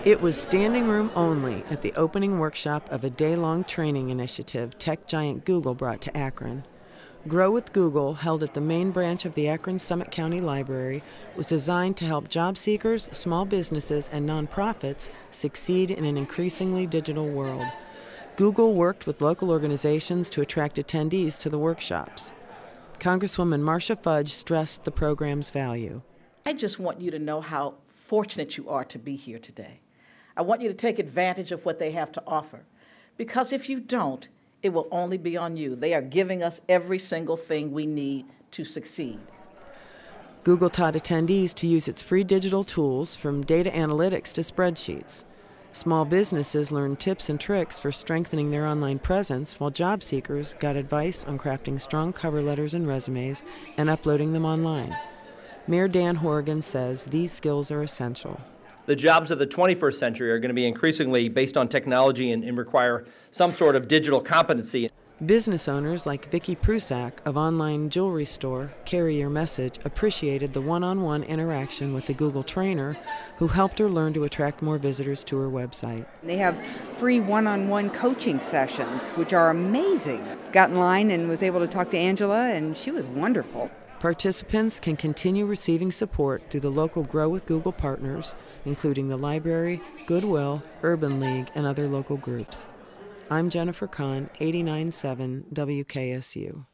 It was standing room only at the opening workshop of a day-long training initiative tech giant Google brought to Akron. Grow with Google, held at the main branch of the Akron Summit County Library, was designed to help job seekers, small businesses, and nonprofits succeed in an increasingly digital world. Google worked with local organizations to attract attendees to the workshops. Congresswoman Marcia Fudge stressed the program's value. I just want you to know how fortunate you are to be here today. I want you to take advantage of what they have to offer, because if you don't, it will only be on you. They are giving us every single thing we need to succeed. Google taught attendees to use its free digital tools, from data analytics to spreadsheets. Small businesses learned tips and tricks for strengthening their online presence, while job seekers got advice on crafting strong cover letters and resumes and uploading them online. Mayor Dan Horrigan says these skills are essential. The jobs of the 21st century are going to be increasingly based on technology and require some sort of digital competency. Business owners like Vicki Prusak of online jewelry store Carry Your Message appreciated the one-on-one interaction with the Google trainer who helped her learn to attract more visitors to her website. They have free one-on-one coaching sessions, which are amazing. Got in line and was able to talk to Angela, and she was wonderful. Participants can continue receiving support through the local Grow with Google partners, including the library, Goodwill, Urban League, and other local groups. I'm Jennifer Kahn, 89.7 WKSU.